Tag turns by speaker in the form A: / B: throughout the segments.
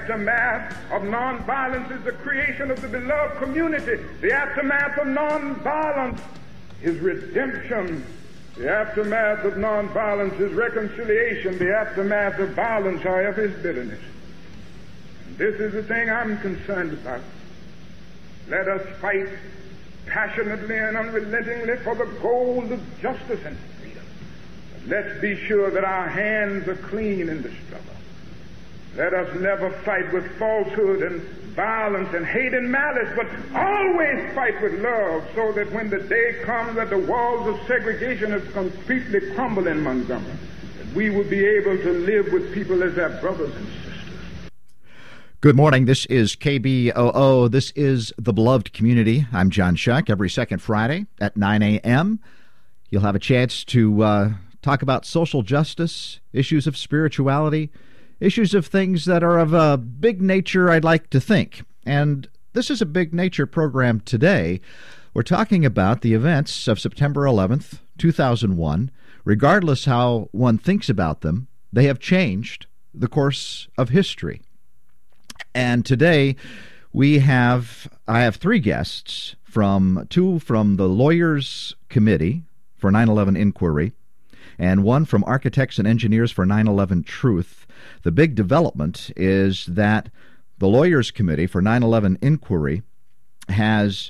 A: aftermath of nonviolence is the creation of the beloved community. The aftermath of nonviolence is redemption. The aftermath of nonviolence is reconciliation. The aftermath of violence, however, is bitterness. And this is the thing I'm concerned about. Let us fight passionately and unrelentingly for the goal of justice and freedom. But let's be sure that our hands are clean in the struggle. Let us never fight with falsehood and violence and hate and malice, but always fight with love, so that when the day comes that the walls of segregation have completely crumbled in Montgomery, that we will be able to live with people as our brothers and sisters.
B: Good morning. This is KBOO. This is The Beloved Community. I'm John Shuck. Every second Friday at 9 a.m., you'll have a chance to talk about social justice, issues of spirituality, issues of things that are of a big nature, I'd like to think. And this is a big nature program today. We're talking about the events of September 11th, 2001. Regardless how one thinks about them, they have changed the course of history. And today I have three guests, two from the Lawyers Committee for 9/11 Inquiry, and one from Architects and Engineers for 9/11 Truth. The big development is that the Lawyers Committee for 9/11 Inquiry has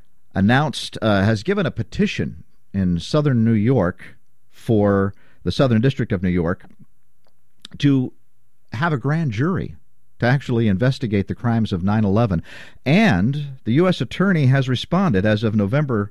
B: given a petition in southern New York for the Southern District of New York to have a grand jury to actually investigate the crimes of 9/11. And the U.S. Attorney has responded as of November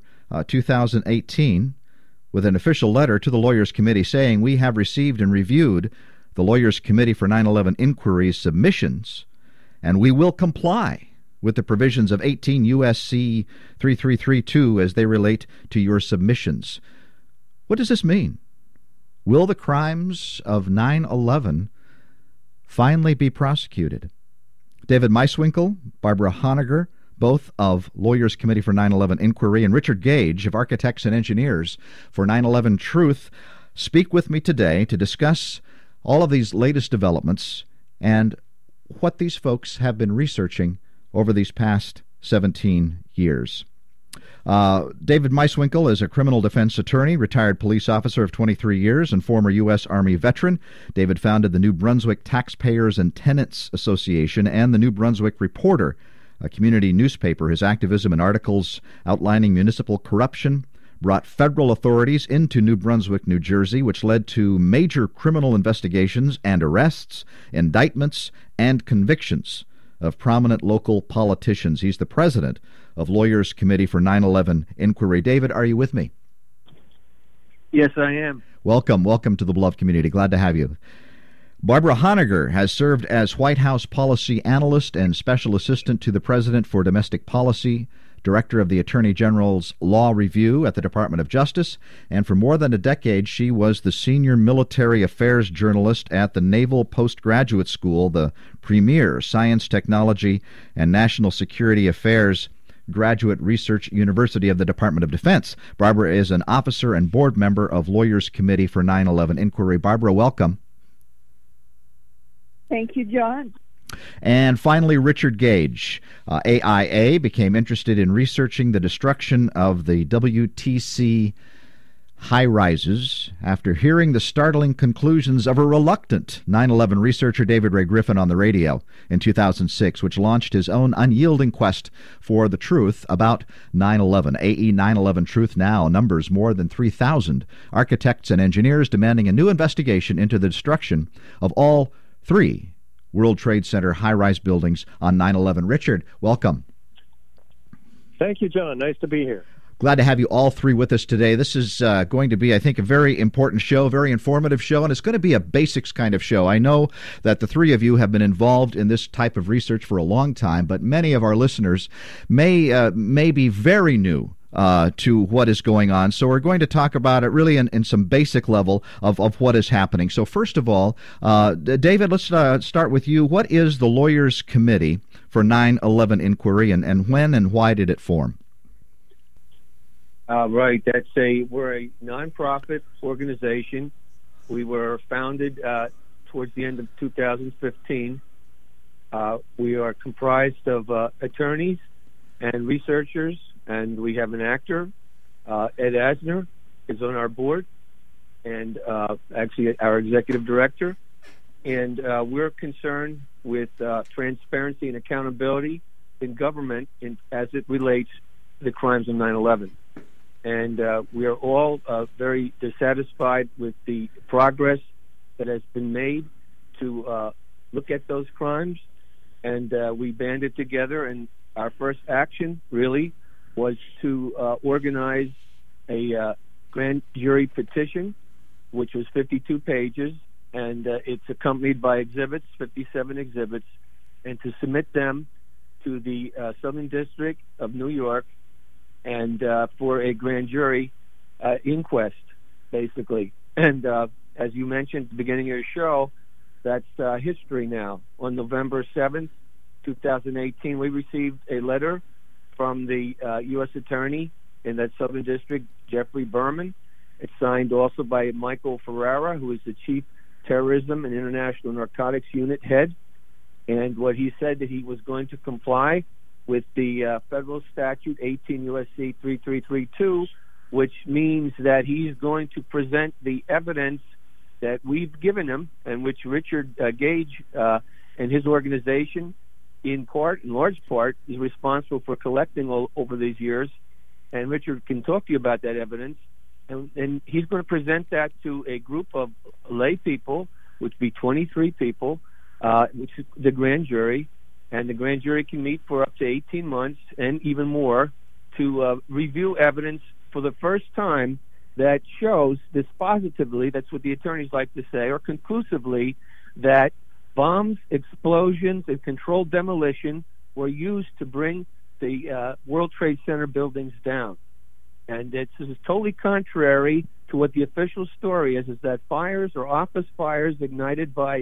B: 2018 with an official letter to the Lawyers Committee saying, "We have received and reviewed the Lawyers Committee for 9/11 Inquiry's submissions, and we will comply with the provisions of 18 U.S.C. 3332 as they relate to your submissions." What does this mean? Will the crimes of 9/11 finally be prosecuted? David Meiswinkle, Barbara Honegger, both of Lawyers Committee for 9/11 Inquiry, and Richard Gage of Architects and Engineers for 9/11 Truth, speak with me today to discuss all of these latest developments and what these folks have been researching over these past 17 years. David Meiswinkle is a criminal defense attorney, retired police officer of 23 years, and former U.S. Army veteran. David founded the New Brunswick Taxpayers and Tenants Association and the New Brunswick Reporter, a community newspaper. His activism and articles outlining municipal corruption brought federal authorities into New Brunswick, New Jersey, which led to major criminal investigations and arrests, indictments, and convictions of prominent local politicians. He's the president of Lawyers Committee for 9/11 Inquiry. David, are you with me?
C: Yes, I am.
B: Welcome to the Beloved Community. Glad to have you. Barbara Honegger has served as White House policy analyst and special assistant to the President for Domestic Policy, director of the Attorney General's Law Review at the Department of Justice, and for more than a decade she was the senior military affairs journalist at the Naval Postgraduate School, the premier science, technology, and national security affairs graduate research university of the Department of Defense. Barbara is an officer and board member of Lawyers Committee for 9/11 Inquiry. Barbara, welcome.
D: Thank you, John.
B: And finally, Richard Gage. AIA became interested in researching the destruction of the WTC high-rises after hearing the startling conclusions of a reluctant 9/11 researcher, David Ray Griffin, on the radio in 2006, which launched his own unyielding quest for the truth about 9/11. AE 9/11 Truth now numbers more than 3,000 architects and engineers demanding a new investigation into the destruction of all three World Trade Center high-rise buildings on 9/11. Richard, welcome.
C: Thank you, John. Nice to be here.
B: Glad to have you all three with us today. This is going to be, I think, a very important show, very informative show, and it's going to be a basics kind of show. I know that the three of you have been involved in this type of research for a long time, but many of our listeners may be very new to what is going on. So we're going to talk about it really in some basic level of what is happening. So first of all, David, let's start with you. What is the Lawyers Committee for 9/11 Inquiry, and when and why did it form?
C: Right. We're a nonprofit organization. We were founded towards the end of 2015, We are comprised of attorneys and researchers, and we have an actor. Ed Asner is on our board, and actually our executive director. And we're concerned with transparency and accountability in government as it relates to the crimes of 9/11. And we are all very dissatisfied with the progress that has been made to look at those crimes. And we banded together, and our first action really was to organize a grand jury petition, which was 52 pages, and it's accompanied by exhibits, 57 exhibits, and to submit them to the Southern District of New York and for a grand jury inquest, basically. And as you mentioned at the beginning of your show, that's history now. On November 7th, 2018, we received a letter from the U.S. Attorney in that Southern District, Jeffrey Berman. It's signed also by Michael Ferrara, who is the Chief Terrorism and International Narcotics Unit head. And what he said, that he was going to comply with the federal statute 18 U.S.C. 3332, which means that he's going to present the evidence that we've given him, and which Richard Gage and his organization, in large part, is responsible for collecting over these years. And Richard can talk to you about that evidence. And he's going to present that to a group of lay people, which would be 23 people, which is the grand jury. And the grand jury can meet for up to 18 months and even more to review evidence for the first time that shows dispositively, that's what the attorneys like to say, or conclusively, that bombs, explosions, and controlled demolition were used to bring the World Trade Center buildings down. And this is totally contrary to what the official story is that fires or office fires ignited by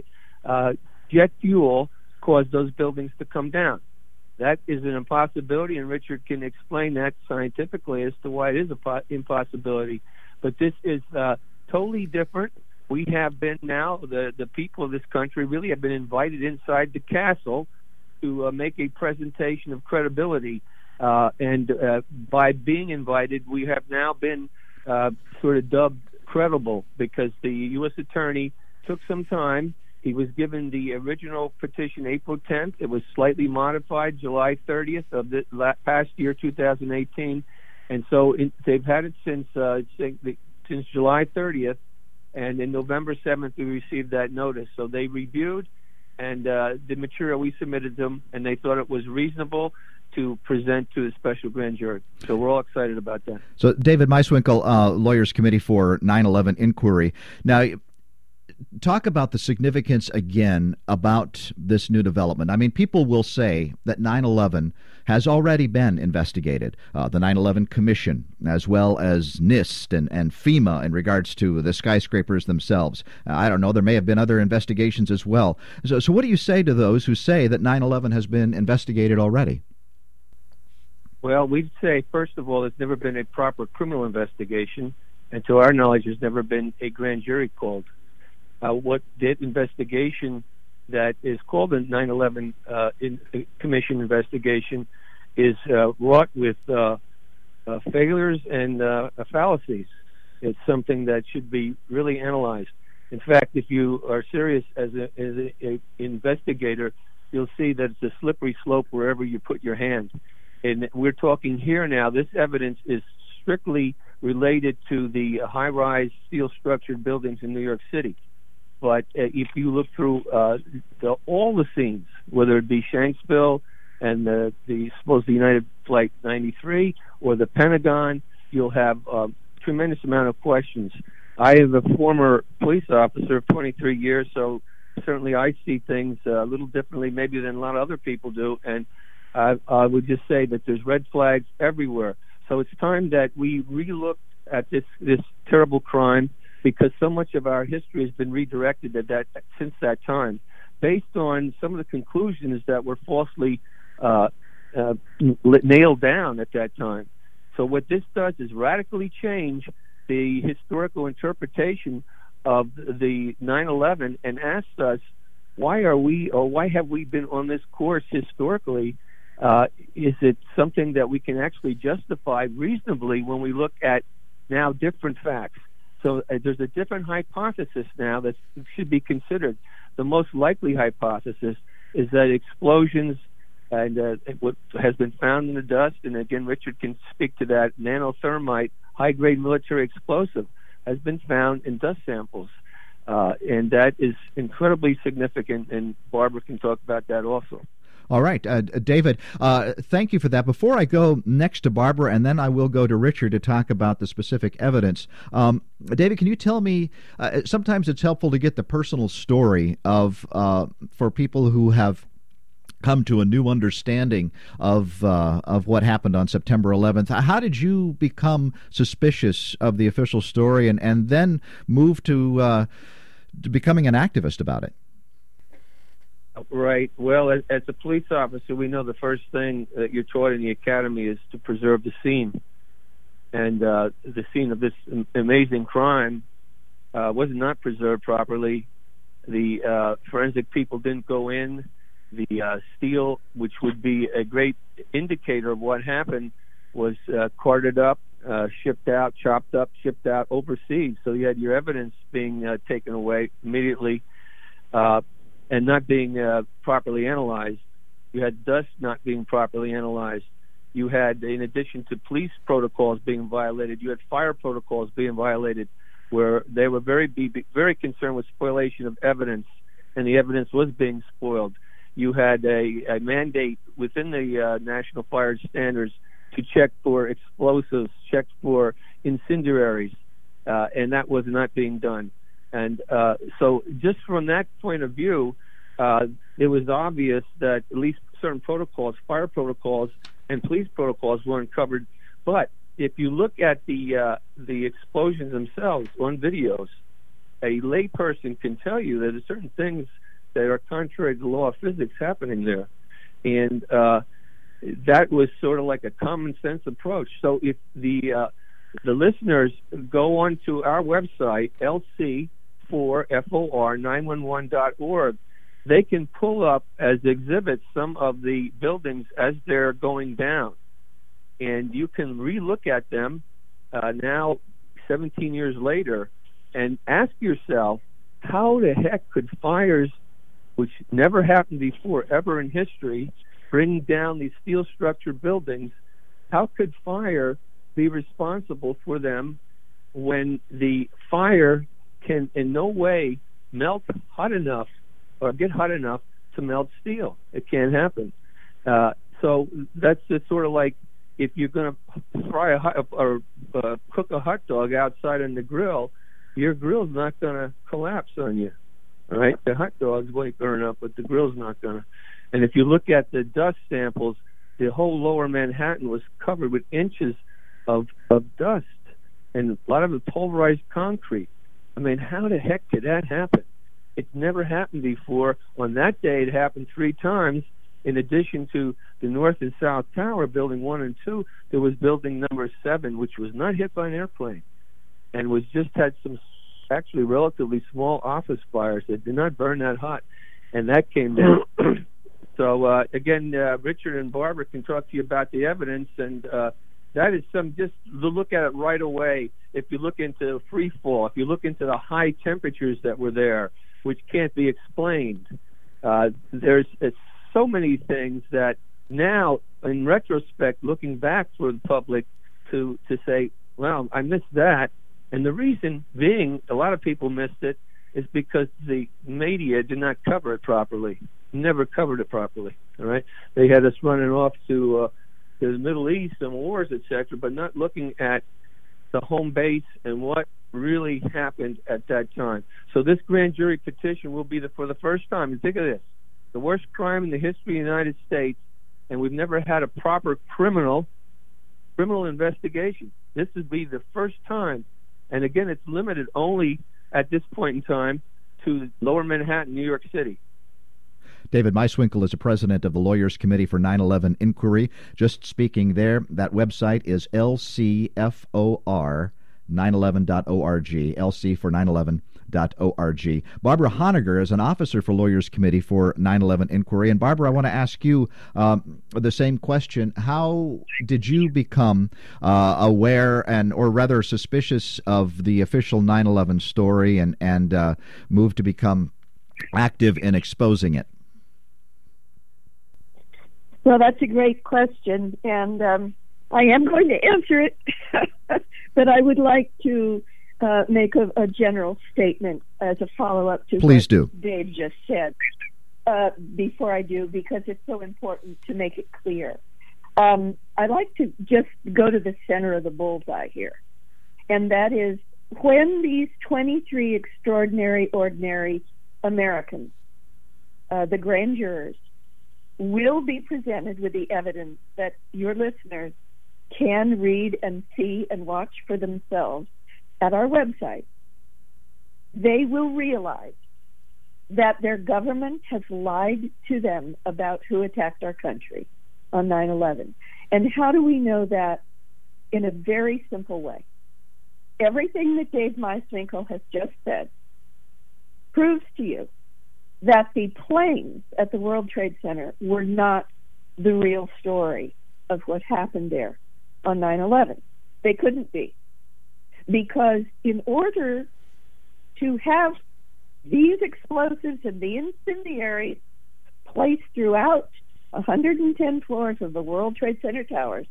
C: jet fuel caused those buildings to come down. That is an impossibility, and Richard can explain that scientifically as to why it is an impossibility. But this is totally different. We have been now, the people of this country really have been invited inside the castle to make a presentation of credibility. And by being invited, we have now been sort of dubbed credible, because the U.S. Attorney took some time. He was given the original petition April 10th. It was slightly modified July 30th of the past year, 2018. And so they've had it since July 30th. And in November 7th, we received that notice. So they reviewed and the material we submitted them, and they thought it was reasonable to present to the special grand jury. So we're all excited about that.
B: So David Meiswinkel, Lawyers Committee for 9/11 Inquiry. Now, talk about the significance again about this new development. I mean, people will say that 9/11 has already been investigated. The 9/11 Commission, as well as NIST and FEMA in regards to the skyscrapers themselves. I don't know, there may have been other investigations as well. So what do you say to those who say that 9/11 has been investigated already?
C: Well, we'd say, first of all, there's never been a proper criminal investigation, and to our knowledge, there's never been a grand jury called. What the investigation that is called the 9/11 Commission investigation is wrought with failures and fallacies. It's something that should be really analyzed. In fact, if you are serious as an investigator, you'll see that it's a slippery slope wherever you put your hand. And we're talking here now, this evidence is strictly related to the high-rise steel-structured buildings in New York City. But if you look through all the scenes, whether it be Shanksville and the United Flight 93 or the Pentagon, you'll have a tremendous amount of questions. I am a former police officer of 23 years, so certainly I see things a little differently maybe than a lot of other people do. And I would just say that there's red flags everywhere. So it's time that we relook at this terrible crime, because so much of our history has been redirected since that time, based on some of the conclusions that were falsely nailed down at that time. So what this does is radically change the historical interpretation of the 9/11 and asks us why have we been on this course historically? Is it something that we can actually justify reasonably when we look at now different facts? So there's a different hypothesis now that should be considered. The most likely hypothesis is that explosions and what has been found in the dust, and again, Richard can speak to that, nanothermite, high-grade military explosive, has been found in dust samples. And that is incredibly significant, and Barbara can talk about that also.
B: All right, David, thank you for that. Before I go next to Barbara, and then I will go to Richard to talk about the specific evidence, David, can you tell me, sometimes it's helpful to get the personal story of for people who have come to a new understanding of what happened on September 11th. How did you become suspicious of the official story and then move to becoming an activist about it?
C: Right. Well, as a police officer, we know the first thing that you're taught in the academy is to preserve the scene. And the scene of this amazing crime was not preserved properly. The forensic people didn't go in. The steel, which would be a great indicator of what happened, was carted up, shipped out, chopped up, shipped out overseas. So you had your evidence being taken away immediately and not being properly analyzed. You had dust not being properly analyzed. You had, in addition to police protocols being violated, you had fire protocols being violated, where they were very concerned with spoliation of evidence, and the evidence was being spoiled. You had a mandate within the National Fire Standards to check for explosives, check for incendiaries, and that was not being done. And so just from that point of view, it was obvious that at least certain protocols, fire protocols and police protocols weren't covered. But if you look at the explosions themselves on videos, a layperson can tell you that there's certain things that are contrary to the law of physics happening there. And that was sort of like a common sense approach. So if the listeners go on to our website, lc4for911.org, they can pull up as exhibits some of the buildings as they're going down. And you can relook at them now 17 years later and ask yourself, how the heck could fires, which never happened before ever in history, bring down these steel-structured buildings, how could fire be responsible for them when the fire can in no way melt hot enough or get hot enough to melt steel? It can't happen. So that's just sort of like if you're going to fry or cook a hot dog outside on the grill, your grill's not going to collapse on you. All right, the hot dogs might burn up, but the grill's not going to. And if you look at the dust samples, the whole lower Manhattan was covered with inches of dust, and a lot of it pulverized concrete. I mean, how the heck could that happen? It's never happened before. On that day, it happened 3 times. In addition to the North and South Tower, Building 1 and 2, there was Building number 7, which was not hit by an airplane, and was just had some actually relatively small office fires that did not burn that hot, and that came down. So again, Richard and Barbara can talk to you about the evidence, and that is just to look at it right away. If you look into free fall, if you look into the high temperatures that were there, which can't be explained, there's so many things that now, in retrospect, looking back for the public to say, well, I missed that. And the reason being, a lot of people missed it, is because the media did not cover it properly. Never covered it properly. All right, they had us running off to the Middle East and wars, etc., but not looking at the home base and what really happened at that time. So this grand jury petition will be for the first time. And think of this: the worst crime in the history of the United States, and we've never had a proper criminal investigation. This would be the first time. And again, it's limited only at this point in time to Lower Manhattan, New York City.
B: David Meiswinkle is the president of the Lawyers Committee for 9/11 Inquiry. Just speaking there, that website is lcfor911.org, lc for 911.org. 911.org. Barbara Honegger is an officer for Lawyers Committee for 9/11 Inquiry. And Barbara, I want to ask you the same question. How did you become aware or rather suspicious of the official 9/11 story and move to become active in exposing it?
D: Well, that's a great question, and I am going to answer it, but I would like to make a general statement as a follow-up to
B: Please
D: what
B: do.
D: Dave just said before I do, because it's so important to make it clear. I'd like to just go to the center of the bullseye here, and that is when these 23 extraordinary, ordinary Americans, the grand jurors, will be presented with the evidence that your listeners can read and see and watch for themselves at our website, they will realize that their government has lied to them about who attacked our country on 9/11. And how do we know that? In a very simple way. Everything that Dave Meiswinkle has just said proves to you that the planes at the World Trade Center were not the real story of what happened there on 9/11. They couldn't be. Because in order to have these explosives and the incendiaries placed throughout 110 floors of the World Trade Center towers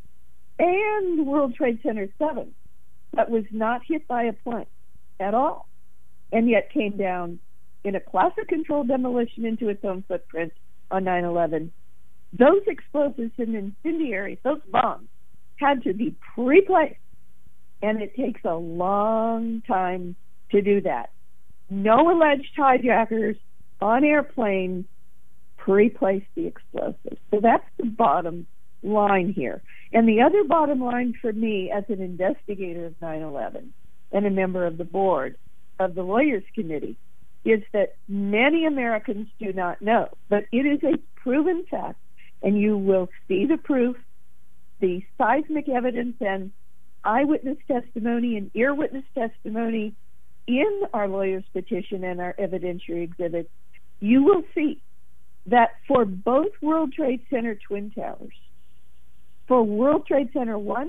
D: and World Trade Center 7 that was not hit by a plane at all, and yet came down in a classic controlled demolition into its own footprint on 9/11, those explosives and incendiaries, those bombs, had to be pre-placed, and it takes a long time to do that. No alleged hijackers on airplanes pre-place the explosives. So that's the bottom line here. And the other bottom line for me as an investigator of 9/11 and a member of the board of the Lawyers Committee is that many Americans do not know, but it is a proven fact, and you will see the proof, the seismic evidence and eyewitness testimony and ear witness testimony in our lawyer's petition and our evidentiary exhibits. You will see that for both World Trade Center Twin Towers, for World Trade Center 1,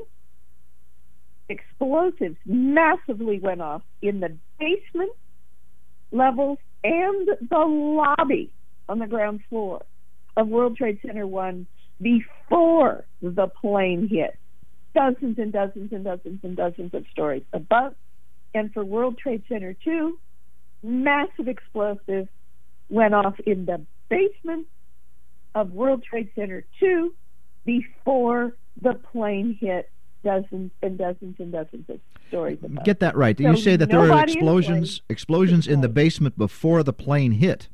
D: explosives massively went off in the basement levels and the lobby on the ground floor of World Trade Center 1 before the plane hit. Dozens and dozens and dozens and dozens of stories above. And for World Trade Center 2, massive explosives went off in the basement of World Trade Center 2 before the plane hit. Dozens and dozens and dozens of stories above.
B: Get that right. You say that there were explosions in the basement before the plane hit.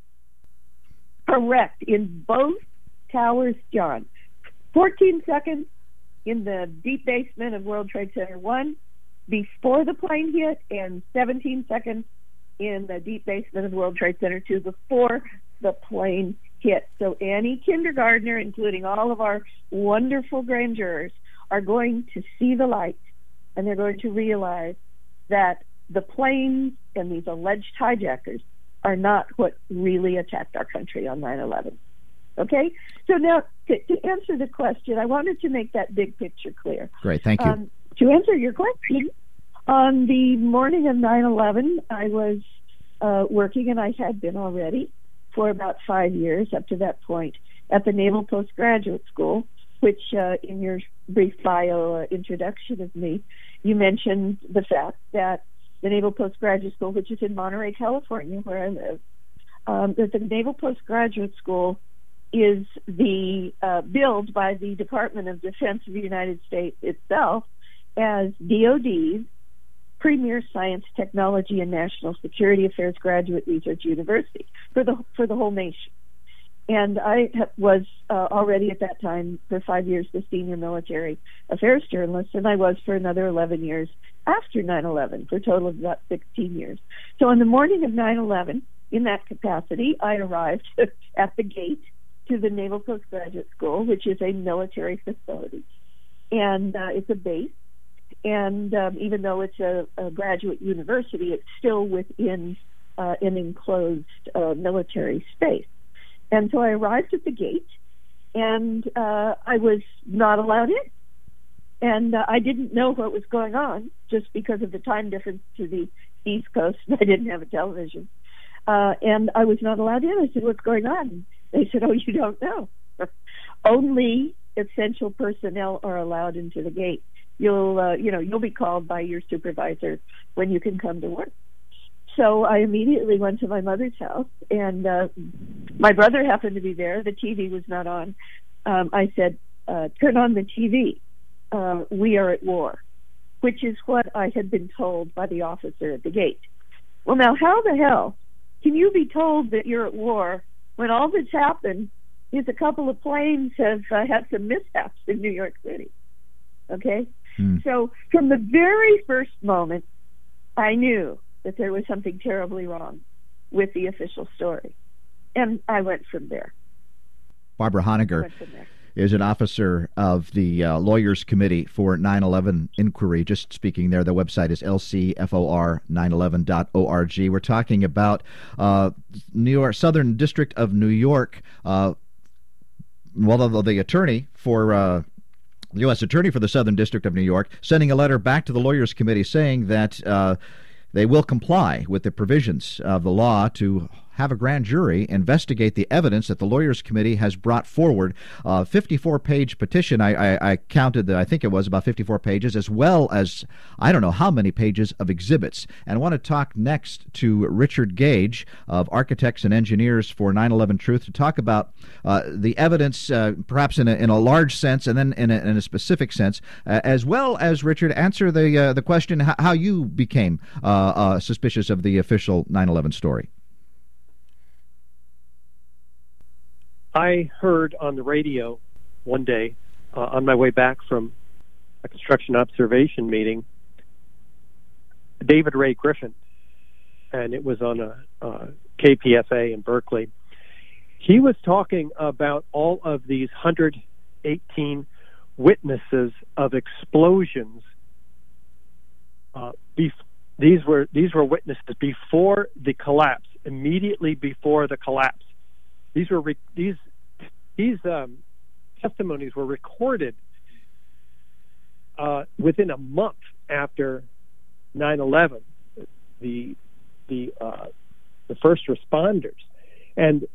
D: Correct. In both towers, John. 14 seconds in the deep basement of World Trade Center 1 before the plane hit, and 17 seconds in the deep basement of World Trade Center 2 before the plane hit. So any kindergartner, including all of our wonderful grand jurors, are going to see the light, and they're going to realize that the planes and these alleged hijackers are not what really attacked our country on 9/11. Okay? So now, to answer the question, I wanted to make that big picture clear.
B: Great, thank you.
D: To answer your question, on the morning of 9/11, I was working, and I had been already for about 5 years up to that point, at the Naval Postgraduate School, which in your brief bio introduction of me, you mentioned the fact that the Naval Postgraduate School, which is in Monterey, California, where I live, that the Naval Postgraduate School is the billed by the Department of Defense of the United States itself as DOD's premier science, technology, and national security affairs graduate research university for the whole nation. And I was already at that time, for 5 years, the senior military affairs journalist, and I was for another 11 years after 9/11, for a total of about 16 years. So on the morning of 9/11, in that capacity, I arrived at the gate to the Naval Postgraduate School, which is a military facility. And it's a base. And even though it's a graduate university, it's still within an enclosed military space. And so I arrived at the gate, and I was not allowed in. And I didn't know what was going on just because of the time difference to the East Coast. I didn't have a television. And I was not allowed in. I said, "What's going on?" They said, "Oh, you don't know. Only essential personnel are allowed into the gate. You'll be called by your supervisor when you can come to work." So I immediately went to my mother's house, and my brother happened to be there. The TV was not on. I said, "Turn on the TV. We are at war," which is what I had been told by the officer at the gate. Well, now, how the hell can you be told that you're at war when all that's happened is a couple of planes have had some mishaps in New York City? Okay? So from the very first moment, I knew that there was something terribly wrong with the official story. And I went from there.
B: Barbara Honegger is an officer of the Lawyers Committee for 9/11 Inquiry. Just speaking there, the website is lcfor911.org. We're talking about New York, Southern District of New York. The attorney for the U.S. Attorney for the Southern District of New York sending a letter back to the Lawyers Committee saying that they will comply with the provisions of the law to have a grand jury investigate the evidence that the Lawyers Committee has brought forward. 54-page petition, I counted that, I think it was about 54 pages, as well as I don't know how many pages of exhibits. And I want to talk next to Richard Gage of Architects and Engineers for 9/11 Truth to talk about the evidence, perhaps in a large sense and then in a specific sense, as well as, Richard, answer the question how you became suspicious of the official 9/11 story.
E: I heard on the radio one day on my way back from a construction observation meeting, David Ray Griffin, and it was on a KPFA in Berkeley. He was talking about all of these 118 witnesses of explosions. These were witnesses before the collapse, immediately before the collapse. These testimonies were recorded within a month after 9/11. The first responders, and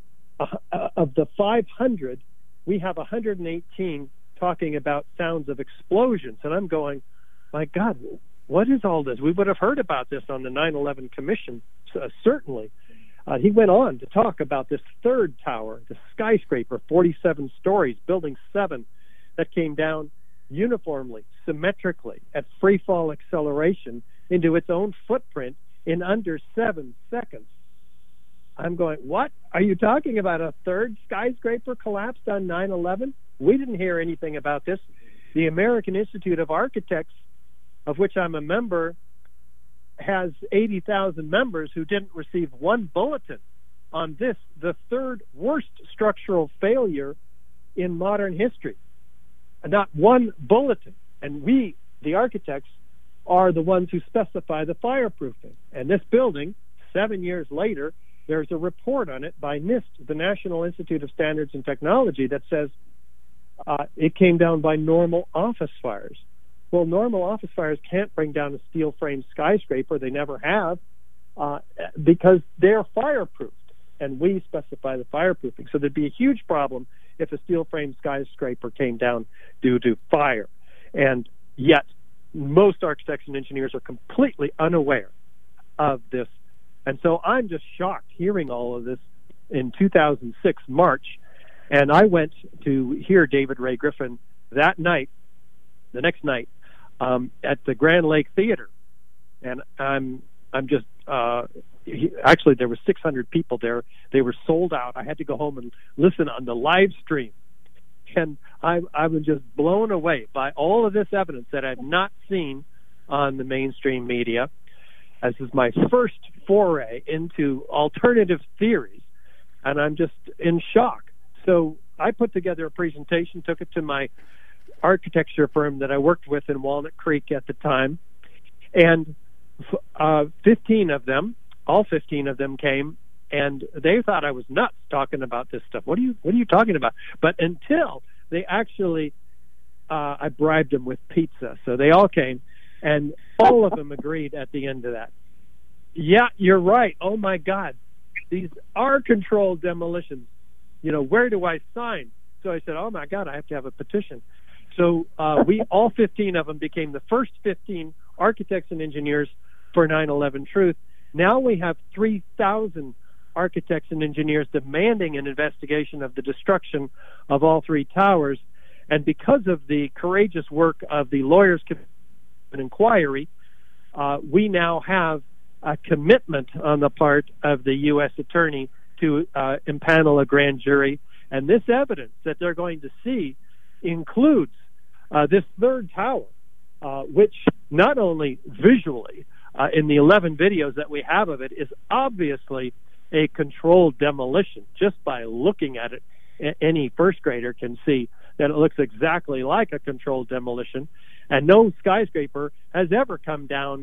E: of the 500, we have 118 talking about sounds of explosions. And I'm going, my God, what is all this? We would have heard about this on the 9/11 Commission, certainly. He went on to talk about this third tower, the skyscraper, 47 stories, building 7, that came down uniformly, symmetrically, at free fall acceleration into its own footprint in under 7 seconds. I'm going, what? Are you talking about a third skyscraper collapsed on 9/11? We didn't hear anything about this. The American Institute of Architects, of which I'm a member, has 80,000 members who didn't receive one bulletin on this, the third worst structural failure in modern history. Not one bulletin. And we, the architects, are the ones who specify the fireproofing. And this building, 7 years later, there's a report on it by NIST, the National Institute of Standards and Technology, that says it came down by normal office fires. Well, normal office fires can't bring down a steel-framed skyscraper. They never have, because they're fireproofed, and we specify the fireproofing. So there'd be a huge problem if a steel-framed skyscraper came down due to fire. And yet, most architects and engineers are completely unaware of this. And so I'm just shocked hearing all of this in 2006, March. And I went to hear David Ray Griffin that night, the next night, at the Grand Lake Theater, and I'm just actually there were 600 people there. They were sold out. I had to go home and listen on the live stream, and I was just blown away by all of this evidence that I've not seen on the mainstream media. As is my first foray into alternative theories, and I'm just in shock. So I put together a presentation, took it to my architecture firm that I worked with in Walnut Creek at the time, and 15 of them came, and they thought I was nuts talking about this stuff. What are you talking about? But until they actually, I bribed them with pizza, so they all came, and all of them agreed at the end of that. Yeah, you're right. Oh my God, these are controlled demolitions. Where do I sign? So I said, oh my God, I have to have a petition. So we, all 15 of them, became the first 15 architects and engineers for 9/11 Truth. Now we have 3,000 architects and engineers demanding an investigation of the destruction of all three towers. And because of the courageous work of the lawyers' inquiry, we now have a commitment on the part of the U.S. attorney to impanel a grand jury. And this evidence that they're going to see includes this third tower, which not only visually in the 11 videos that we have of it is obviously a controlled demolition. Just by looking at it, any first grader can see that it looks exactly like a controlled demolition. And no skyscraper has ever come down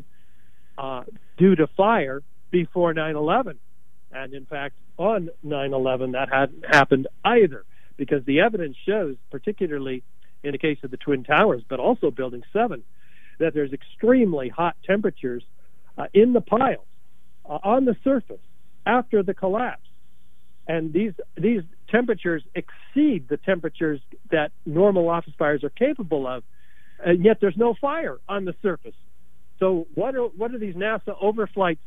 E: due to fire before 9/11. And in fact, on 9/11, that hadn't happened either, because the evidence shows, particularly in the case of the Twin Towers, but also Building 7, that there's extremely hot temperatures in the piles on the surface after the collapse. And these temperatures exceed the temperatures that normal office fires are capable of, and yet there's no fire on the surface. So what are these NASA overflights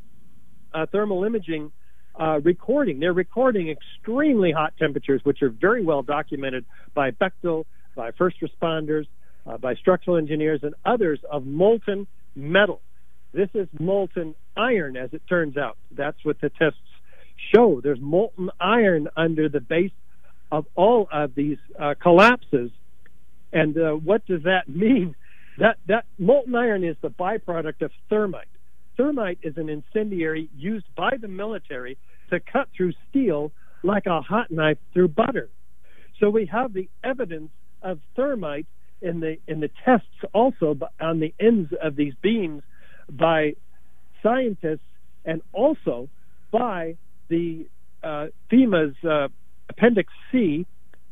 E: thermal imaging recording? They're recording extremely hot temperatures, which are very well documented by Bechtel, by first responders, by structural engineers, and others, of molten metal. This is molten iron, as it turns out. That's what the tests show. There's molten iron under the base of all of these collapses. And what does that mean? That molten iron is the byproduct of thermite. Thermite is an incendiary used by the military to cut through steel like a hot knife through butter. So we have the evidence of thermite in the tests also on the ends of these beams by scientists, and also by the FEMA's Appendix C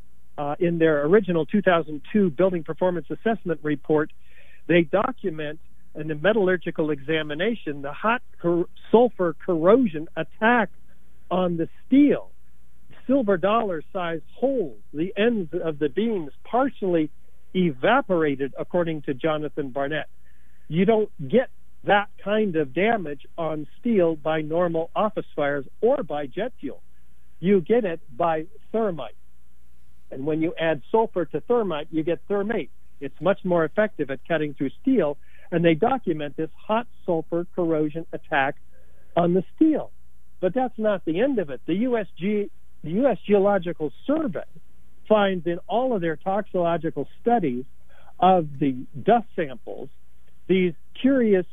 E: in their original 2002 Building Performance Assessment Report. They document in the metallurgical examination the hot sulfur corrosion attack on the steel. Silver dollar-sized holes, the ends of the beams partially evaporated, according to Jonathan Barnett. You don't get that kind of damage on steel by normal office fires or by jet fuel. You get it by thermite. And when you add sulfur to thermite, you get thermate. It's much more effective at cutting through steel, and they document this hot sulfur corrosion attack on the steel. But that's not the end of it. The U.S. Geological Survey finds in all of their toxicological studies of the dust samples these curious,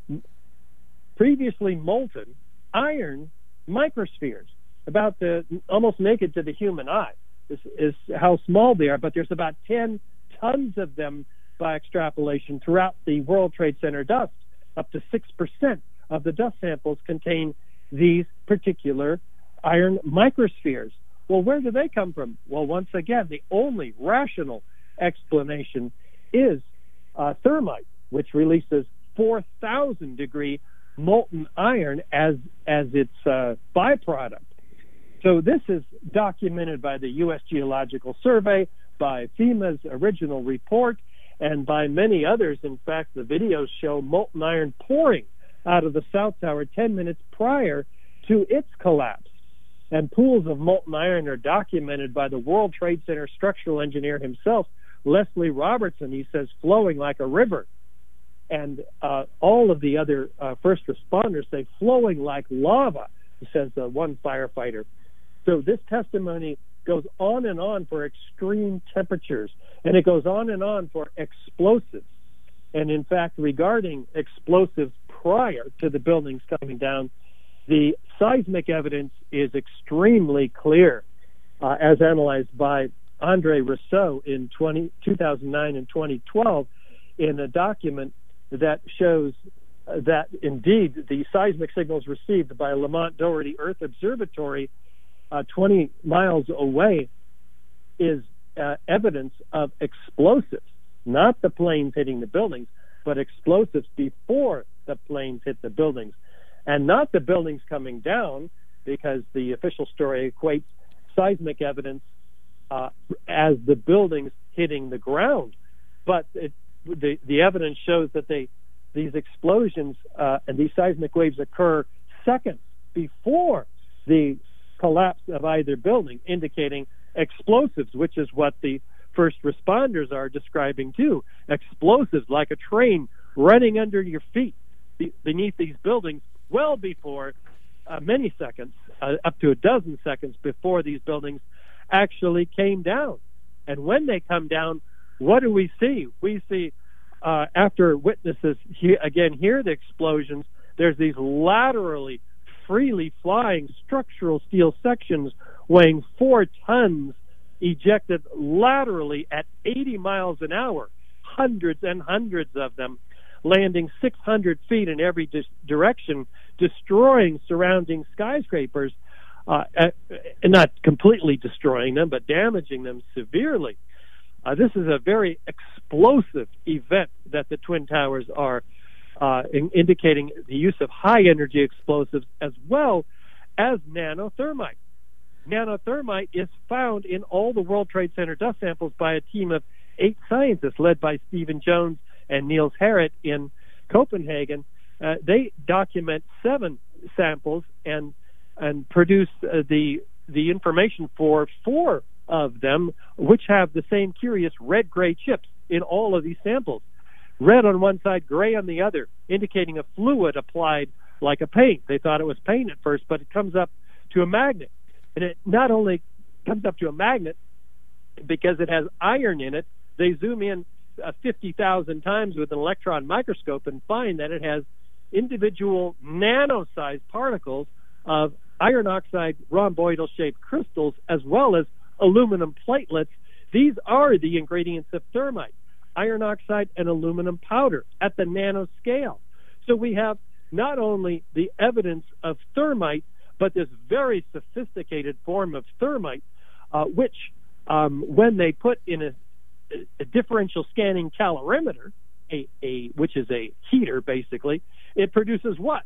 E: previously molten iron microspheres, about almost naked to the human eye. This is how small they are, but there's about 10 tons of them by extrapolation throughout the World Trade Center dust. Up to 6% of the dust samples contain these particular iron microspheres. Well, where do they come from? Well, once again, the only rational explanation is thermite, which releases 4,000 degree molten iron as its byproduct. So this is documented by the U.S. Geological Survey, by FEMA's original report, and by many others. In fact, the videos show molten iron pouring out of the South Tower 10 minutes prior to its collapse. And pools of molten iron are documented by the World Trade Center structural engineer himself, Leslie Robertson. He says flowing like a river. And all of the other first responders say flowing like lava, says one firefighter. So this testimony goes on for extreme temperatures, and it goes on for explosives. And in fact, regarding explosives prior to the buildings coming down, the seismic evidence is extremely clear, as analyzed by Andre Rousseau in 2009 and 2012 in a document that shows that indeed the seismic signals received by Lamont Doherty Earth Observatory 20 miles away is evidence of explosives, not the planes hitting the buildings, but explosives before the planes hit the buildings, and not the buildings coming down, because the official story equates seismic evidence as the buildings hitting the ground. But the evidence shows that these explosions and these seismic waves occur seconds before the collapse of either building, indicating explosives, which is what the first responders are describing too. Explosives like a train running under your feet beneath these buildings well before many seconds, up to a dozen seconds before these buildings actually came down. And when they come down, what do we see? We see, after witnesses hear the explosions, there's these laterally freely flying structural steel sections weighing 4 tons ejected laterally at 80 miles an hour, hundreds and hundreds of them, landing 600 feet in every direction, destroying surrounding skyscrapers, not completely destroying them, but damaging them severely. This is a very explosive event that the Twin Towers are indicating the use of high-energy explosives as well as nanothermite. Nanothermite is found in all the World Trade Center dust samples by a team of 8 scientists led by Stephen Jones and Niels Harrit in Copenhagen. They document 7 samples and produce the information for 4 of them, which have the same curious red-gray chips in all of these samples. Red on one side, gray on the other, indicating a fluid applied like a paint. They thought it was paint at first, but it comes up to a magnet. And it not only comes up to a magnet because it has iron in it, they zoom in 50,000 times with an electron microscope and find that it has individual nano-sized particles of iron oxide rhomboidal-shaped crystals as well as aluminum platelets. These are the ingredients of thermite, iron oxide and aluminum powder at the nanoscale. So we have not only the evidence of thermite, but this very sophisticated form of thermite, which when they put in a differential scanning calorimeter, which is a heater basically, it produces what?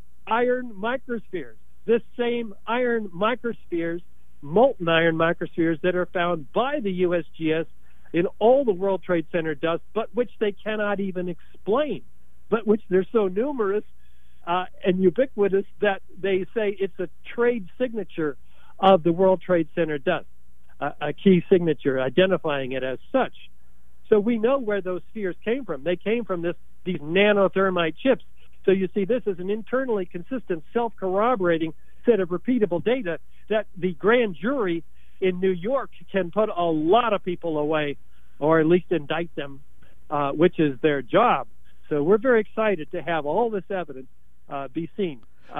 E: Iron microspheres. This same iron microspheres, molten iron microspheres that are found by the USGS in all the World Trade Center dust, but which they cannot even explain, but which they're so numerous and ubiquitous that they say it's a trade signature of the World Trade Center dust, a key signature identifying it as such. So we know where those spheres came from. They came from these nanothermite chips. So you see, this is an internally consistent, self-corroborating set of repeatable data that the grand jury in New York can put a lot of people away, or at least indict them, which is their job. So we're very excited to have all this evidence be seen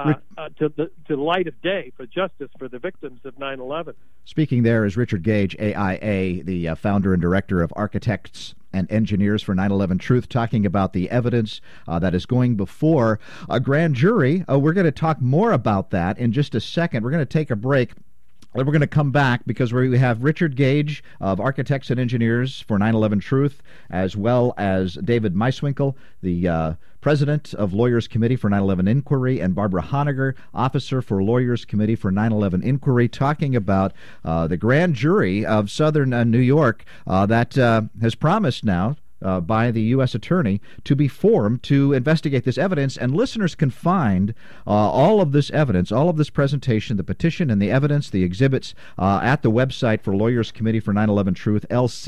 E: to the light of day for justice for the victims of 9/11.
B: Speaking there is Richard Gage, AIA, the founder and director of Architects and Engineers for 9/11 Truth, talking about the evidence that is going before a grand jury. We're going to talk more about that in just a second. We're going to take a break. We're going to come back because we have Richard Gage of Architects and Engineers for 9/11 Truth, as well as David Meiswinkle, the president of Lawyers Committee for 9/11 Inquiry, and Barbara Honegger, officer for Lawyers Committee for 9/11 Inquiry, talking about the grand jury of Southern New York that has promised now by the U.S. Attorney to be formed to investigate this evidence. And listeners can find all of this evidence, all of this presentation, the petition and the evidence, the exhibits, at the website for Lawyers Committee for 9/11 Truth,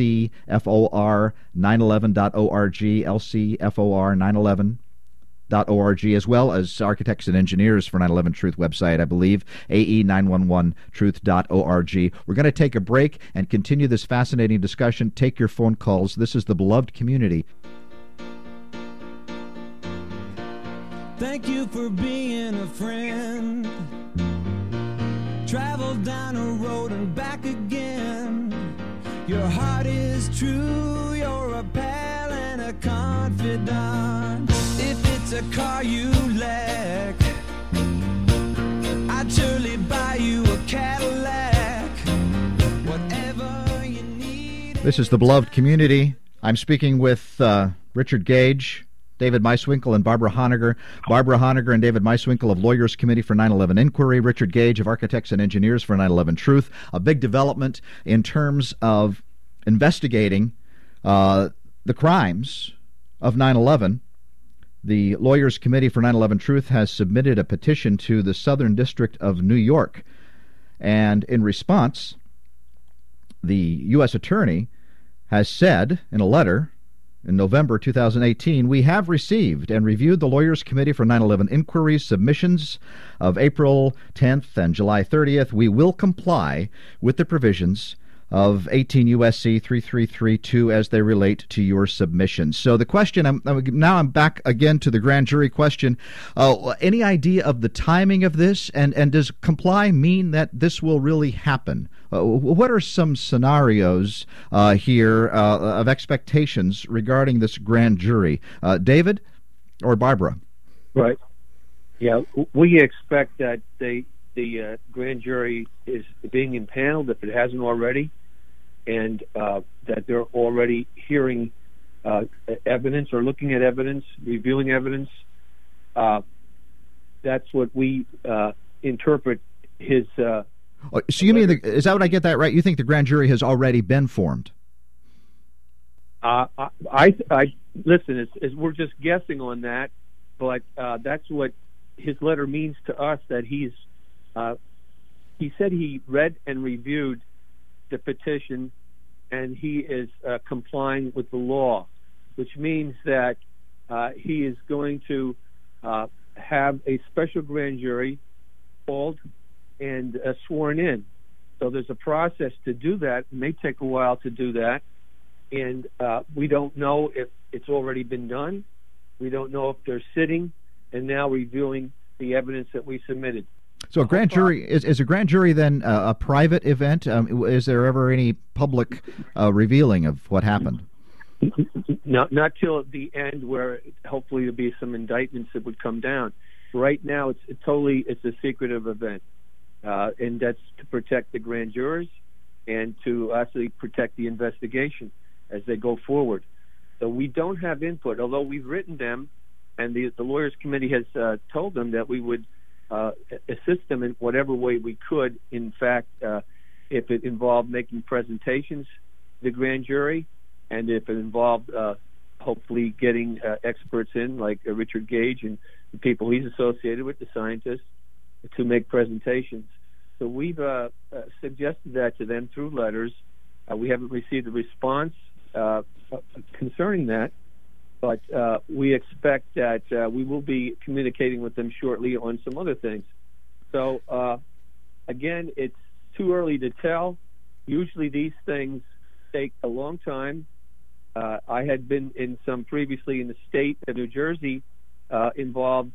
B: lcfor911.org, lcfor911.org, as well as Architects and Engineers for 9/11 Truth website, I believe, ae911truth.org. We're going to take a break and continue this fascinating discussion. Take your phone calls. This is the beloved community.
F: Thank you for being a friend. Travel down a road and back again. Your heart is true, you're a pal and a confidant. If it's a car you lack, I'd surely buy you a Cadillac. Whatever you need.
B: This is The Beloved Community. I'm speaking with Richard Gage, David Meiswinkle, and Barbara Honegger. Barbara Honegger and David Meiswinkle of Lawyers Committee for 9/11 Inquiry. Richard Gage of Architects and Engineers for 9/11 Truth. A big development in terms of investigating the crimes of 9/11. The Lawyers Committee for 9/11 Truth has submitted a petition to the Southern District of New York. And in response, the U.S. Attorney has said in a letter in November 2018, we have received and reviewed the Lawyers Committee for 9/11 Inquiry's submissions of April 10th and July 30th. We will comply with the provisions of 18 U.S.C. 3332 as they relate to your submissions. So the question, now I'm back again to the grand jury question. Any idea of the timing of this? And does comply mean that this will really happen? What are some scenarios here of expectations regarding this grand jury? David or Barbara?
C: Right. Yeah, we expect that the grand jury is being impaneled, if it hasn't already, and that they're already hearing evidence or looking at evidence, reviewing evidence. That's what we interpret his... so
B: you mean, is that what I get that right? You think the grand jury has already been formed?
C: Listen, we're just guessing on that, but that's what his letter means to us, that he said he read and reviewed the petition and he is complying with the law, which means that he is going to have a special grand jury called and sworn in. So there's a process to do that. It may take a while to do that, and we don't know if it's already been done. We don't know if they're sitting and now reviewing the evidence that we submitted.
B: So a grand jury, is a grand jury then a private event? Is there ever any public revealing of what happened?
C: No, not till the end, where hopefully there'll be some indictments that would come down. Right now, it's a secretive event, and that's to protect the grand jurors and to actually protect the investigation as they go forward. So we don't have input, although we've written them, and the Lawyers Committee has told them that we would assist them in whatever way we could. In fact, if it involved making presentations to the grand jury, and if it involved hopefully getting experts in, like Richard Gage and the people he's associated with, the scientists, to make presentations. So we've suggested that to them through letters. We haven't received a response concerning that, but we expect that we will be communicating with them shortly on some other things. So, again, it's too early to tell. Usually these things take a long time. I had been in some previously in the state of New Jersey involved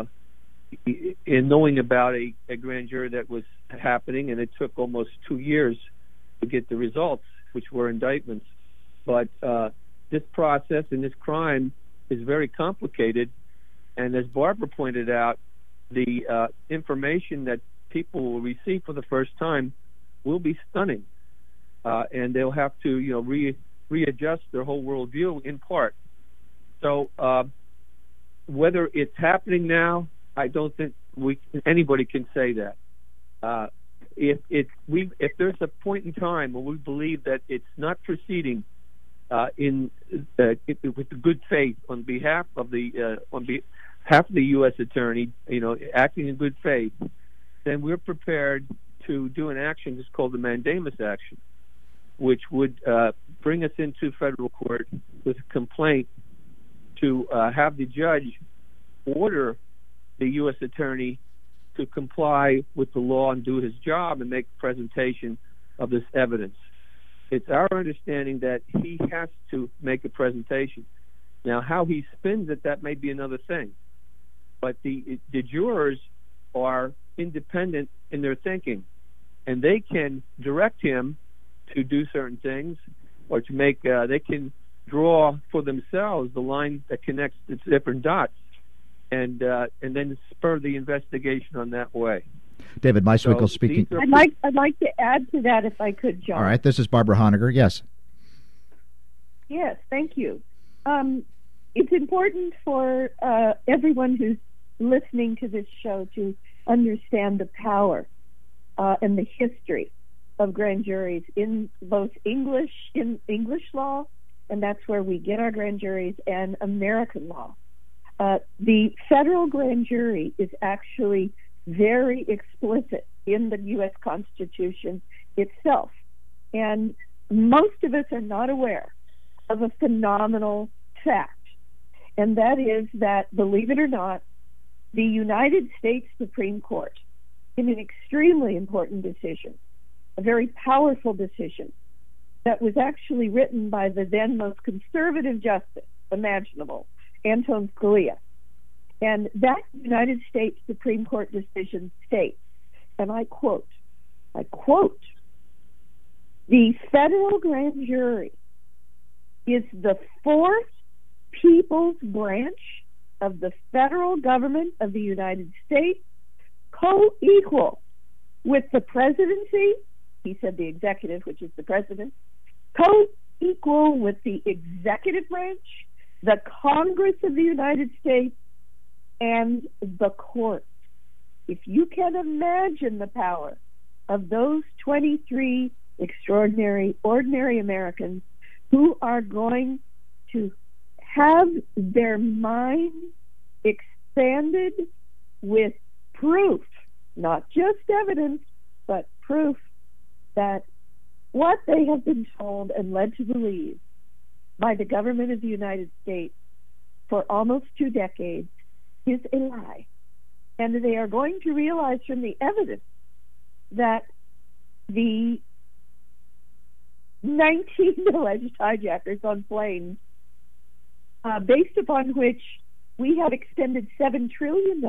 C: in knowing about a grand jury that was happening, and it took almost 2 years to get the results, which were indictments. But this process and this crime is very complicated, and as Barbara pointed out, the information that people will receive for the first time will be stunning, and they'll have to readjust their whole worldview in part. So whether it's happening now, I don't think anybody can say that. If there's a point in time where we believe that it's not proceeding with good faith on behalf of the U.S. Attorney, acting in good faith, then we're prepared to do an action that's called the mandamus action, which would bring us into federal court with a complaint to have the judge order the U.S. Attorney to comply with the law and do his job and make a presentation of this evidence. It's our understanding that he has to make a presentation. Now, how he spins it, that may be another thing. But the jurors are independent in their thinking, and they can direct him to do certain things, or to make they can draw for themselves the line that connects the different dots, and then spur the investigation on that way.
B: David Meiswinkle speaking.
D: I'd like to add to that if I could, John.
B: All right, this is Barbara Honegger. Yes.
D: Yes, thank you. It's important for everyone who's listening to this show to understand the power and the history of grand juries in both English law, and that's where we get our grand juries, and American law. The federal grand jury is actually very explicit in the U.S. Constitution itself, and most of us are not aware of a phenomenal fact, and that is that, believe it or not, the United States Supreme Court, in an extremely important decision, a very powerful decision, that was actually written by the then most conservative justice imaginable, Antonin Scalia. And that United States Supreme Court decision states, and I quote, the federal grand jury is the fourth people's branch of the federal government of the United States, co-equal with the presidency, he said the executive, which is the president, co-equal with the executive branch, the Congress of the United States, and the courts. If you can imagine the power of those 23 extraordinary, ordinary Americans who are going to have their minds expanded with proof, not just evidence, but proof that what they have been told and led to believe by the government of the United States for almost 2 decades is a lie. And they are going to realize from the evidence that the 19 alleged hijackers on planes, based upon which we have extended $7 trillion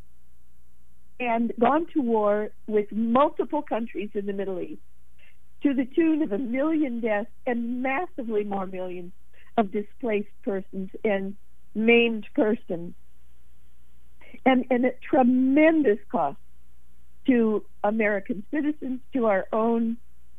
D: and gone to war with multiple countries in the Middle East to the tune of 1 million deaths and massively more millions of displaced persons and maimed persons, and at tremendous cost to American citizens, to our own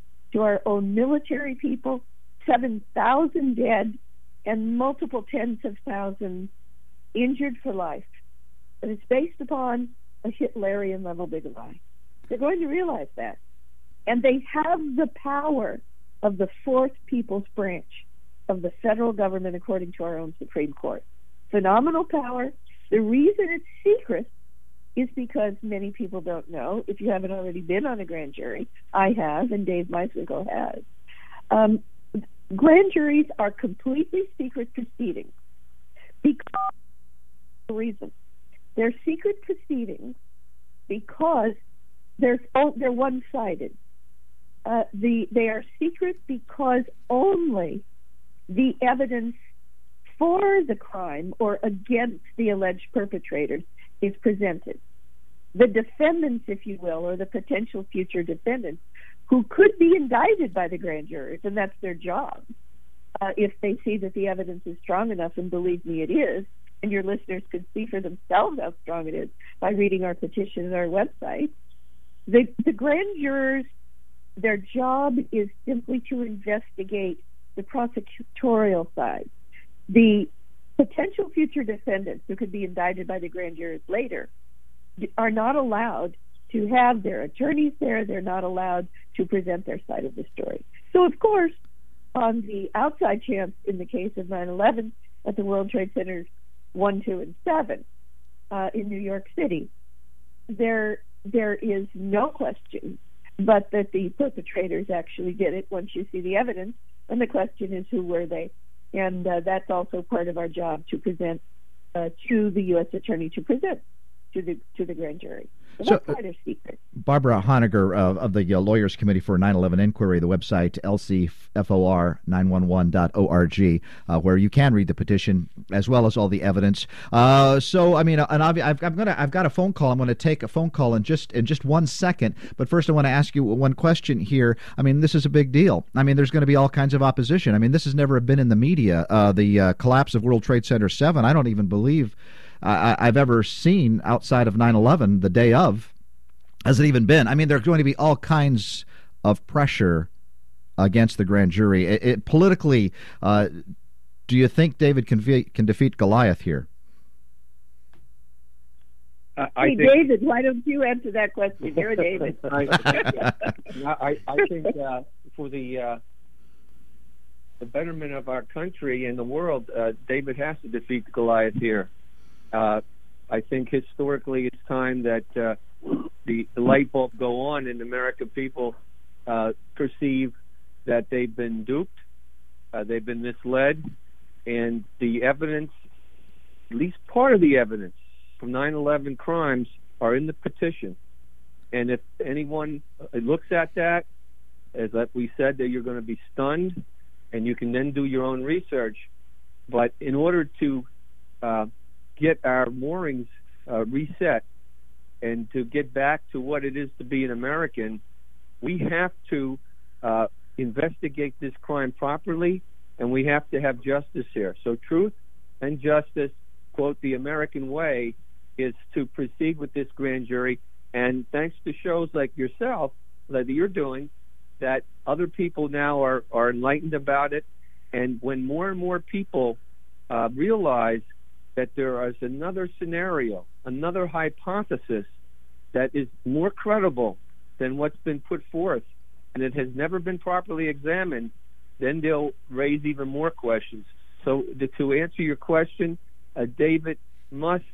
D: military people, 7,000 dead and multiple tens of thousands injured for life. And it's based upon a Hitlerian level big lie. They're going to realize that. And they have the power of the fourth people's branch of the federal government, according to our own Supreme Court. Phenomenal power. The reason it's secret is because many people don't know. If you haven't already been on a grand jury, I have, and Dave Meiswinkle has. Grand juries are completely secret proceedings because of the reason. They're secret proceedings because they're one-sided. They are secret because only the evidence for the crime or against the alleged perpetrators is presented. The defendants, if you will, or the potential future defendants, who could be indicted by the grand jurors, and that's their job, if they see that the evidence is strong enough, and believe me, it is, and your listeners could see for themselves how strong it is by reading our petition and our website. The grand jurors, their job is simply to investigate the prosecutorial side. The potential future defendants who could be indicted by the grand jurors later are not allowed to have their attorneys there. They're not allowed to present their side of the story. So, of course, on the outside chance in the case of 9/11 at the World Trade Centers 1, 2, and 7 in New York City, there is no question but that the perpetrators actually did it once you see the evidence. And the question is, who were they? And that's also part of our job to present to the U.S. Attorney to present to the grand jury. So
B: So,
D: that's why they're secret.
B: Barbara Honegger of the Lawyers Committee for 9/11 Inquiry, the website lcfor911.org, where you can read the petition as well as all the evidence. So, I mean, and I've got a phone call. I'm going to take a phone call in just 1 second. But first, I want to ask you one question here. I mean, this is a big deal. I mean, there's going to be all kinds of opposition. I mean, this has never been in the media. The collapse of World Trade Center 7. I don't even believe I've ever seen outside of 9/11 the day of. Has it even been? I mean, there's going to be all kinds of pressure against the grand jury. Politically, do you think David can defeat Goliath here?
D: Hey, David, why don't you answer that question? You're David.
C: I think for the betterment of our country and the world, David has to defeat Goliath here. I think historically it's time that the light bulb go on and American people perceive that they've been duped, they've been misled, and the evidence, at least part of the evidence from 9/11 crimes are in the petition. And if anyone looks at that, as we said, that you're going to be stunned, and you can then do your own research. But in order to get our moorings reset and to get back to what it is to be an American, we have to investigate this crime properly, and we have to have justice here. So truth and justice, quote, the American way, is to proceed with this grand jury. And thanks to shows like yourself that you're doing, that other people now are enlightened about it. And when more and more people realize that there is another scenario, another hypothesis that is more credible than what's been put forth, and it has never been properly examined, then they'll raise even more questions. So to answer your question, David must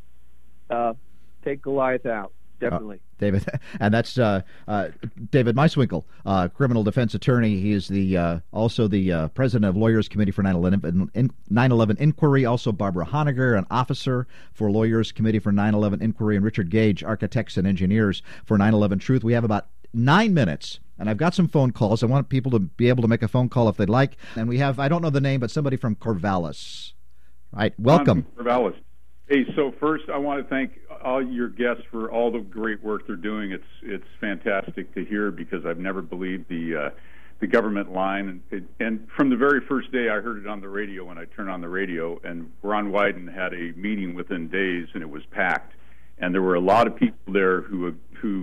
C: take Goliath out, definitely.
B: David, and that's David Meiswinkle, criminal defense attorney. He is also the president of Lawyers Committee for 9/11 Inquiry. Also, Barbara Honegger, an officer for Lawyers Committee for 9/11 Inquiry, and Richard Gage, architects and engineers for 9/11 Truth. We have about 9 minutes, and I've got some phone calls. I want people to be able to make a phone call if they'd like. And we have, I don't know the name, but somebody from Corvallis. Right, welcome.
G: Corvallis. Hey, so first I want to thank all your guests for all the great work they're doing. It's fantastic to hear, because I've never believed the government line. And from the very first day I heard it on the radio, when I turned on the radio, and Ron Wyden had a meeting within days, and it was packed. And there were a lot of people there who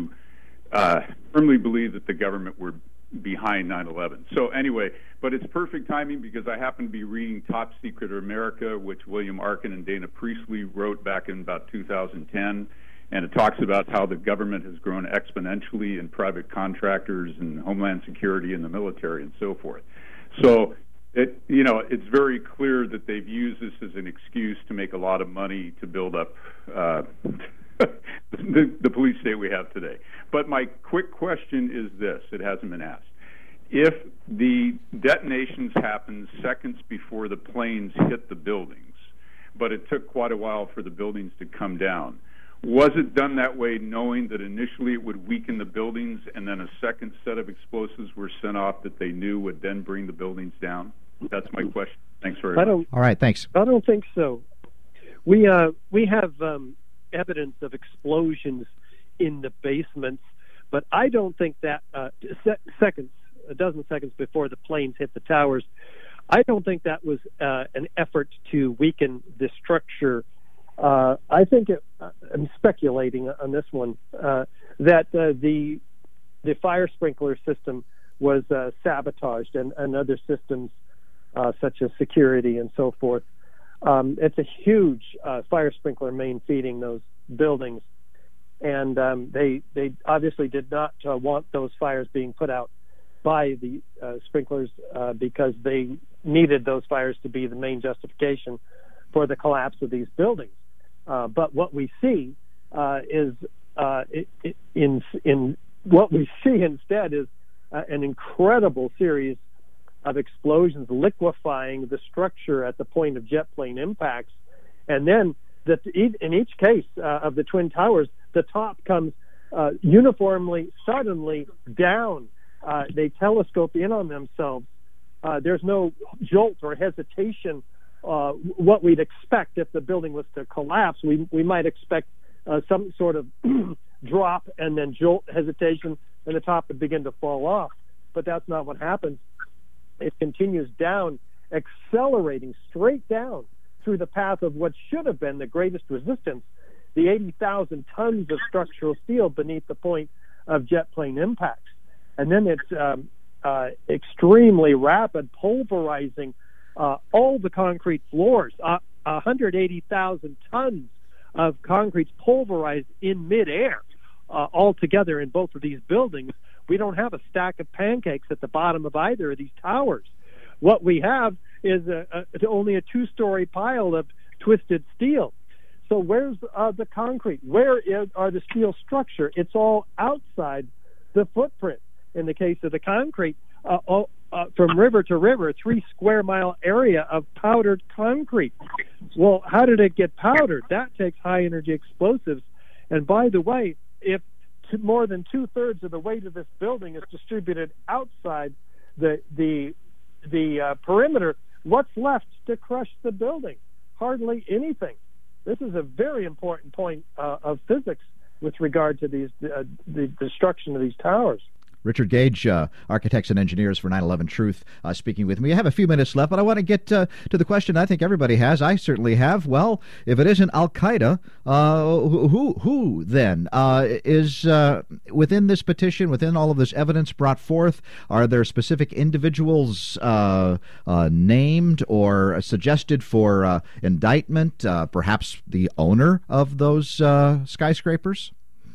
G: firmly believed that the government were behind 9/11. So anyway, but it's perfect timing, because I happen to be reading Top Secret America, which William Arkin and Dana Priestley wrote back in about 2010, and it talks about how the government has grown exponentially in private contractors and Homeland Security and the military and so forth. So it's very clear that they've used this as an excuse to make a lot of money to build up the police state we have today. But my quick question is this, it hasn't been asked. If the detonations happened seconds before the planes hit the buildings, but it took quite a while for the buildings to come down, was it done that way knowing that initially it would weaken the buildings, and then a second set of explosives were sent off that they knew would then bring the buildings down? That's my question. Thanks very much.
B: All right, thanks.
E: I don't think so. We have evidence of explosions in the basements, but I don't think that a dozen seconds before the planes hit the towers, I don't think that was an effort to weaken the structure. I think I'm speculating on this one, that the fire sprinkler system was sabotaged, and other systems such as security and so forth. It's a huge fire sprinkler main feeding those buildings, and they obviously did not want those fires being put out by the sprinklers, because they needed those fires to be the main justification for the collapse of these buildings. But what we see instead is an incredible series of explosions liquefying the structure at the point of jet plane impacts, and then that in each case of the Twin Towers, the top comes uniformly, suddenly down. They telescope in on themselves. There's no jolt or hesitation. What we'd expect if the building was to collapse, we might expect some sort of drop and then jolt, hesitation, and the top would begin to fall off. But that's not what happens. It continues down, accelerating straight down through the path of what should have been the greatest resistance, the 80,000 tons of structural steel beneath the point of jet plane impacts. And then it's extremely rapid, pulverizing all the concrete floors, 180,000 tons of concrete pulverized in midair all together in both of these buildings. We don't have a stack of pancakes at the bottom of either of these towers. What we have is only a two-story pile of twisted steel. So where's the concrete? Where are the steel structure? It's all outside the footprint. In the case of the concrete, from river to river, 3 square mile area of powdered concrete. Well, how did it get powdered? That takes high energy explosives. And by the way, if more than 2/3 of the weight of this building is distributed outside the perimeter, what's left to crush the building? Hardly anything. This is a very important point of physics with regard to the destruction of these towers.
B: Richard Gage, Architects and Engineers for 9/11 Truth, speaking with me. I have a few minutes left, but I want to get to the question I think everybody has. I certainly have. Well, if it isn't Al-Qaeda, who then is within this petition, within all of this evidence brought forth? Are there specific individuals named or suggested for indictment? Perhaps the owner of those skyscrapers?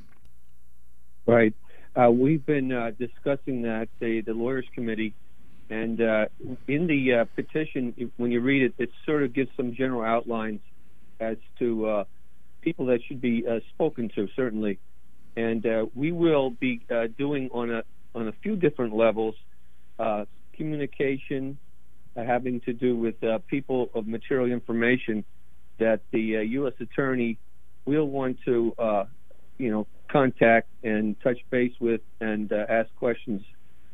C: Right. We've been discussing that, the Lawyers Committee, and in the petition, when you read it, it sort of gives some general outlines as to people that should be spoken to, certainly. And we will be doing on a few different levels communication having to do with people of material information that the U.S. Attorney will want to contact and touch base with and ask questions.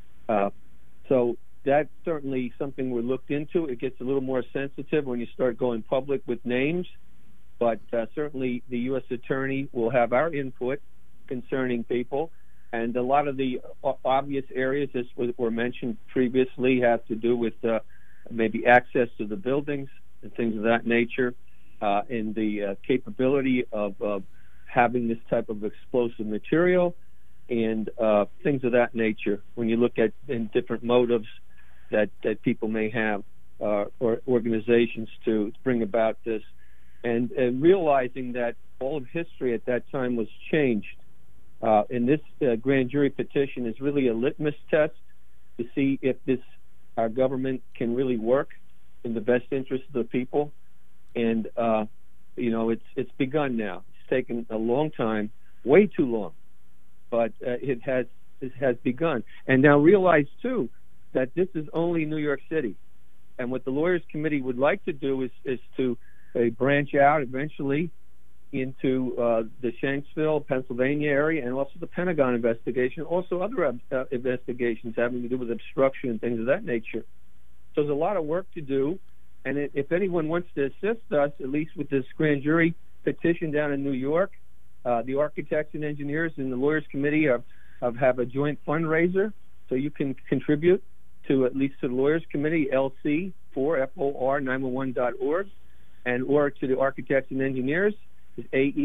C: So that's certainly something we're looked into. It gets a little more sensitive when you start going public with names, but certainly the U.S. Attorney will have our input concerning people. And a lot of the obvious areas that were mentioned previously have to do with maybe access to the buildings and things of that nature, and the capability of having this type of explosive material and things of that nature when you look at in different motives that people may have or organizations to bring about this, and realizing that all of history at that time was changed. And this grand jury petition is really a litmus test to see if our government can really work in the best interest of the people. And it's begun now. Taken a long time, way too long, but it has begun. And now realize too that this is only New York City, and what the Lawyers Committee would like to do is to branch out eventually into the Shanksville, Pennsylvania area, and also the Pentagon investigation, also other investigations having to do with obstruction and things of that nature. So there's a lot of work to do, and if anyone wants to assist us, at least with this grand jury petition down in New York, the Architects and Engineers and the Lawyers Committee have a joint fundraiser, so you can contribute to at least to the Lawyers Committee, LC4FOR911.org, and or to the Architects and Engineers is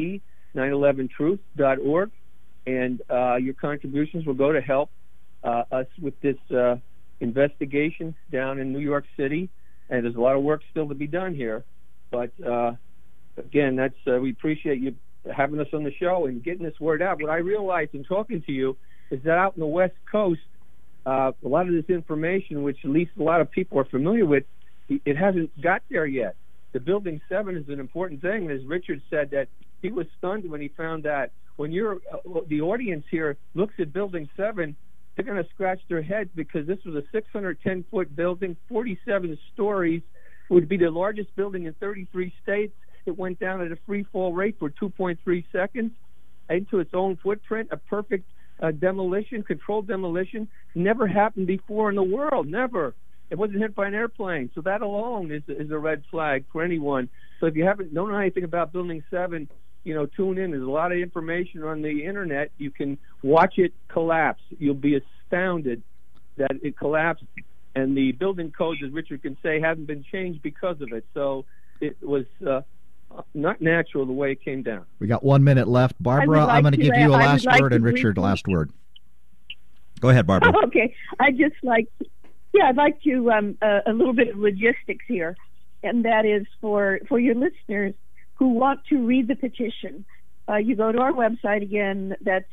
C: AE911truth.org, and your contributions will go to help us with this investigation down in New York City. And there's a lot of work still to be done here, but again, that's we appreciate you having us on the show and getting this word out. What I realized in talking to you is that out in the West Coast, a lot of this information, which at least a lot of people are familiar with, it hasn't got there yet. The Building 7 is an important thing. As Richard said, that he was stunned when he found that when the audience here looks at Building 7, they're going to scratch their heads because this was a 610-foot building, 47 stories, would be the largest building in 33 states. it went down at a free fall rate for 2.3 seconds into its own footprint, a perfect demolition, controlled demolition. Never happened before in the world, never. It wasn't hit by an airplane. So that alone is a red flag for anyone. So if you don't know anything about Building 7, tune in. There's a lot of information on the internet. You can watch it collapse. You'll be astounded that it collapsed. And the building codes, as Richard can say, haven't been changed because of it. So it was not natural the way it came down. We
B: got 1 minute left. Barbara, I'm going to give you a last word, and Richard, last word. Go ahead, Barbara.
D: Okay. I'd like to a little bit of logistics here, and that is for your listeners who want to read the petition. You go to our website again. That's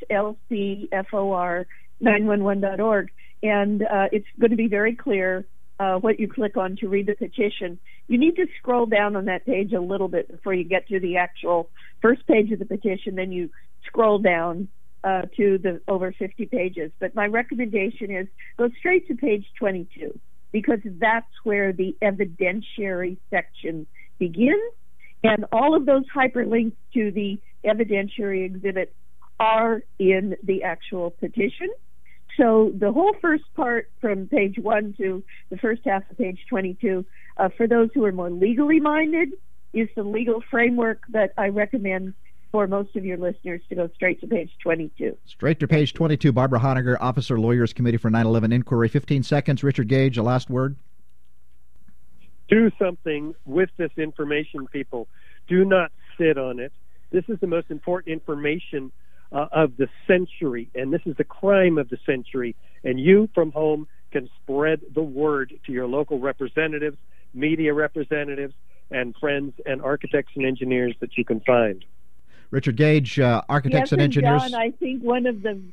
D: lcfor911.org, and it's going to be very clear what you click on to read the petition. You need to scroll down on that page a little bit before you get to the actual first page of the petition. Then you scroll down to the over 50 pages. But my recommendation is go straight to page 22, because that's where the evidentiary section begins, and all of those hyperlinks to the evidentiary exhibit are in the actual petition. So the whole first part from page 1 to the first half of page 22, for those who are more legally minded, is the legal framework that I recommend for most of your listeners to go straight to page 22.
B: Straight to page 22. Barbara Honegger, Officer, Lawyers Committee for 9/11 Inquiry. 15 seconds. Richard Gage, a last word.
E: Do something with this information, people. Do not sit on it. This is the most important information of the century, and this is the crime of the century. And you from home can spread the word to your local representatives, media representatives, and friends and architects and engineers that you can find.
B: Richard Gage, architects and engineers.
D: John, I think one of the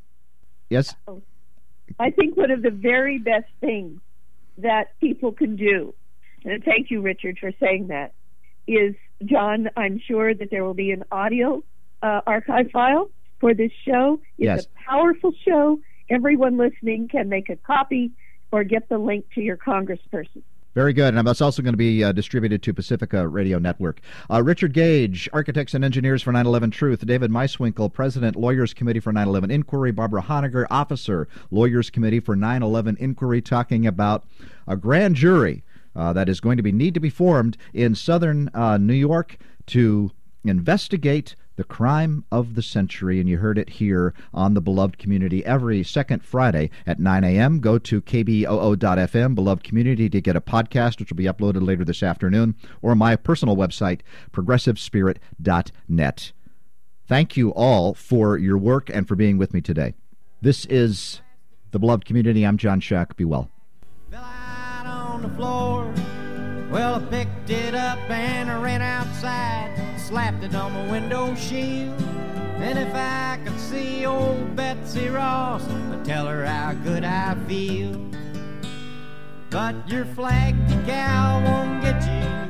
D: very best things that people can do, and thank you, Richard, for saying that, is, John, I'm sure that there will be an audio archive file for this show. It's a powerful show. Everyone listening can make a copy or get the link to your congressperson.
B: Very good, and that's also going to be distributed to Pacifica Radio Network. Richard Gage, Architects and Engineers for 9/11 Truth. David Meiswinkle, President, Lawyers Committee for 9/11 Inquiry. Barbara Honegger, Officer, Lawyers Committee for 9/11 Inquiry, talking about a grand jury that is going to need to be formed in southern New York to investigate the crime of the century. And you heard it here on the Beloved Community every second Friday at 9 a.m. Go to kboo.fm, Beloved Community, to get a podcast, which will be uploaded later this afternoon, or my personal website, progressivespirit.net. Thank you all for your work and for being with me today. This is the Beloved Community. I'm John Schack. Be well.
F: Fell out on the floor. Well, I picked it up and I ran outside, slapped it on my window shield. And if I could see old Betsy Ross, I'd tell her how good I feel. But your flag decal won't get you